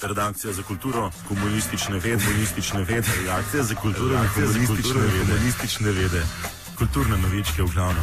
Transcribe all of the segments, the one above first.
redakcija za kulturo, komunistične vede, redakcija za kulturo, komunistične vede, kulturne novičke v glavnem.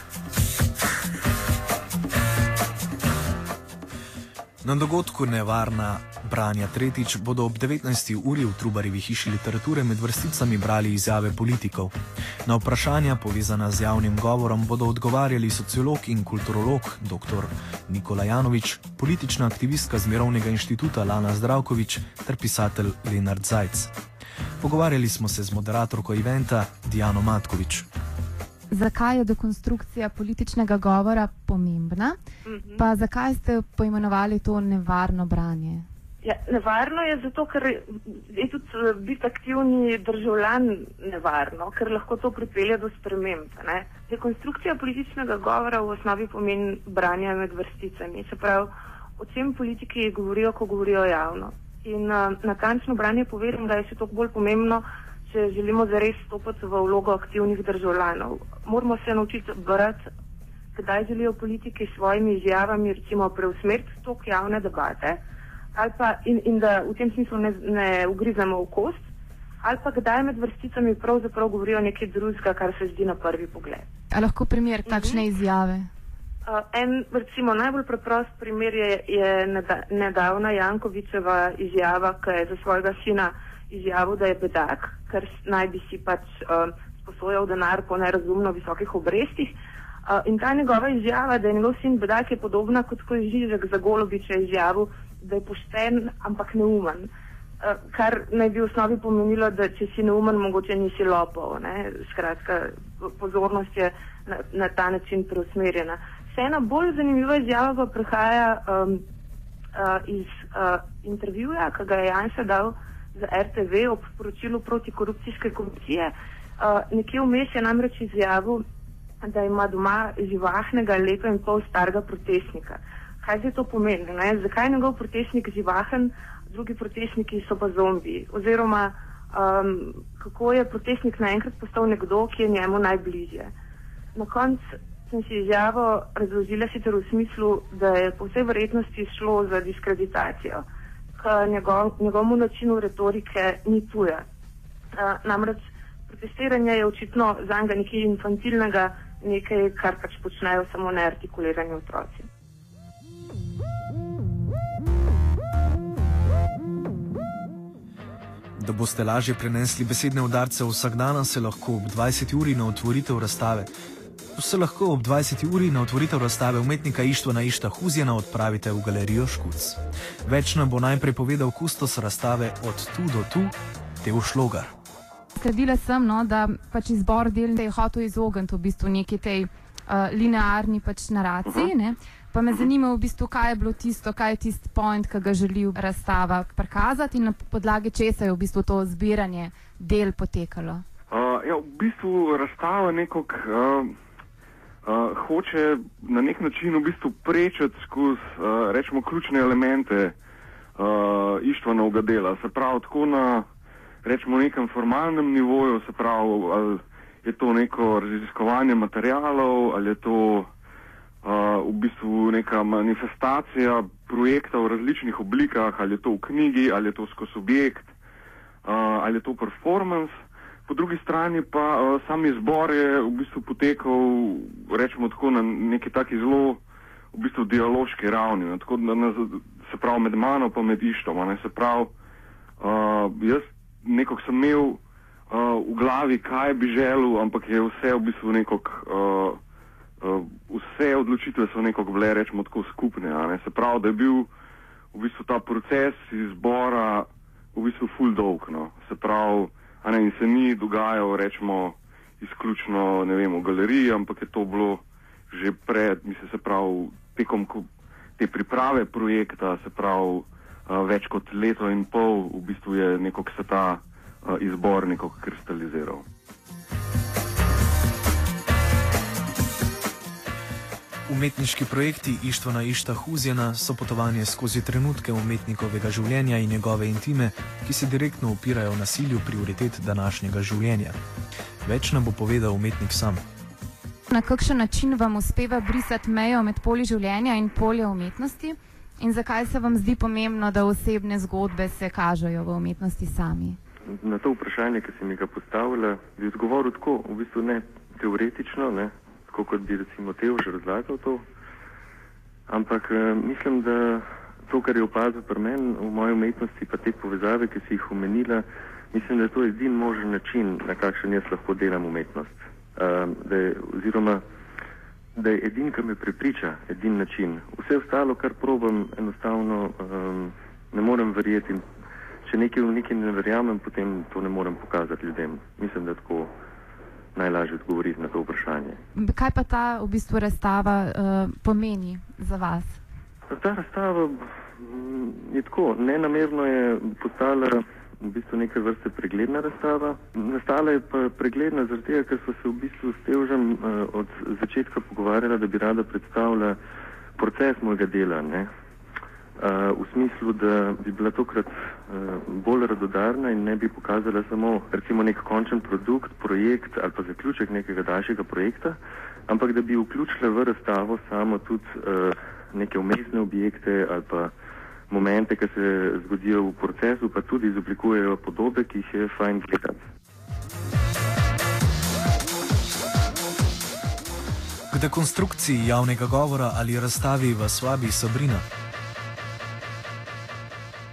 Na dogodku Nevarna branja tretjič bodo ob 19. uri v Trubarjevi hiši literature med vrsticami brali izjave politikov. Na vprašanja, povezana z javnim govorom, bodo odgovarjali sociolog in kulturolog dr. Nikola Janovič, politična aktivistka z Mirovnega inštituta Lana Zdravkovič ter pisatelj Lenart Zajc. Pogovarjali smo se z moderatorko eventa Dijano Matkovič. Zakaj je dekonstrukcija političnega govora pomembna, pa zakaj ste poimenovali to nevarno branje? Ja, nevarno je zato, ker je tudi biti aktivni državljan nevarno, ker lahko to pripelje do sprememb. Dekonstrukcija političnega govora v osnovi pomeni branje med vrsticami. Se pravi, o čem politiki govorijo, ko govorijo javno. In natančno branje povedem, da je še toliko bolj pomembno, če želimo zares stopiti v vlogo aktivnih državljanov. Moramo se naučiti brati, kdaj želijo politiki s svojimi izjavami recimo preusmeriti tok javne debate, ali pa in da v tem smislu ne ugrizamo v kost, ali pa kdaj med vrsticami pravzaprav govorijo nekaj drugega, kar se zdi na prvi pogled. A lahko primer takšne izjave? En recimo najbolj preprost primer je nedavna Jankovićeva izjava, ki je za svojega sina izjavil, da je bedak, ker naj bi si pač sposojal denar po nerazumno visokih obrestih. In ta njegova izjava, da je njegov sin bedak, je podobna kot ko je Žižek za Golobiča izjavil, da je pošten, ampak neumen. Kar naj bi v osnovi pomenilo, da če si neumen, mogoče nisi lopov. Skratka, pozornost je na ta način preusmerjena. Ena bolj zanimiva izjava pa prihaja iz intervjuja, ki ga je Janša dal za RTV ob poročilu protikorupcijske komisije. Nekje vmes je namreč izjavil, da ima doma živahnega leto in pol starega protestnika. Kaj se to pomeni? Zakaj je njegov protestnik živahen, drugi protestniki so pa zombiji? Oziroma, kako je protestnik naenkrat postal nekdo, ki je njemu najbližje? Na koncu sem si izjavo razložila sicer v smislu, da je po vsej verjetnosti šlo za diskreditacijo, ker njegovemu načinu retorike ni tuja. Namreč protestiranje je očitno zanj nekaj infantilnega, nekaj, kar pač počnejo samo neartikulirani otroci. Da boste lažje prenesli besedne udarce vsakdana, se lahko ob 20. uri na otvoritev razstave umetnika Ištvana Išta Huzjana odpravite v galerijo Škuc. Več nam bo najprej povedal kustos razstave Od tu do tu, Teo Šlogar. Sledila sem, da pač izbor del je hotel izogniti v bistvu neki tej linearni pač naraciji, pa me zanima v bistvu, kaj je bilo tisto, kaj je tisti point, ki ga želi razstava prikazati in na podlagi česa je v bistvu to zbiranje del potekalo. V bistvu razstava nekako hoče na nek način v bistvu prečati skozi, rečemo, ključne elemente Ištvanovega dela. Se pravi, tako na, rečemo, nekem formalnem nivoju, se pravi, ali je to neko raziskovanje materialov, ali je to v bistvu neka manifestacija projekta v različnih oblikah, ali je to v knjigi, ali je to skozi objekt, ali je to performance. Po drugi strani pa sam izbor je v bistvu potekal, rečemo tako, na neki taki zelo v bistvu dialoški ravni, tako da se pravi med mano pa med Ištom. Se pravi, jaz nekako sem imel v glavi, kaj bi želel, ampak je vse v bistvu nekako, vse odločitve so nekako bile, rečemo tako, skupne. Se pravi, da je bil v bistvu ta proces izbora v bistvu ful dolg. Se pravi, in se ni dogajal, rečemo, izključno, ne vem, v galeriji, ampak je to bilo že pred, mislim, se pravi, tekom te priprave projekta, se pravi, več kot leto in pol, v bistvu je nekako se ta izbor nekako kristaliziral. Umetniški projekti Ištvana Išta Huzjana so potovanje skozi trenutke umetnikovega življenja in njegove intime, ki se direktno upirajo nasilju prioritet današnjega življenja. Več nam bo povedal umetnik sam. Na kakšen način vam uspeva brisati mejo med polji življenja in polje umetnosti? In zakaj se vam zdi pomembno, da osebne zgodbe se kažejo v umetnosti sami? Na to vprašanje, ki si mi ga postavila, bi odgovoril tako, v bistvu ne teoretično, ne, tako kot bi recimo Teo že razlagal to, ampak mislim, da to, kar je opazil pri meni v moji umetnosti, pa te povezave, ki si jih omenila, mislim, da je to edin možen način, na kakšen jaz lahko delam umetnost. Oziroma, da je edin, ki me prepriča, edin način. Vse ostalo, kar probam, enostavno ne morem verjeti. Če v nekaj ne verjamem, potem to ne morem pokazati ljudem. Mislim, da tako najlažje odgovoriti na to vprašanje. Kaj pa ta v bistvu razstava pomeni za vas? Ta razstava je tako, nenamerno je postala v bistvu neke vrste pregledna razstava. Nastala je pa pregledna zaradi tega, ker so se v bistvu s Tevžem od začetka pogovarjala, da bi rada predstavila proces mojega dela, ne? V smislu, da bi bila tokrat bolj radodarna in ne bi pokazala samo recimo nek končen produkt, projekt ali pa zaključek nekega daljšega projekta, ampak da bi vključila v razstavo samo tudi neke umestne objekte ali pa momente, ki se zgodijo v procesu, pa tudi izoblikujejo podobe, ki jih je fajn gledati. K dekonstrukciji javnega govora ali razstavi vas vabi Sabrina.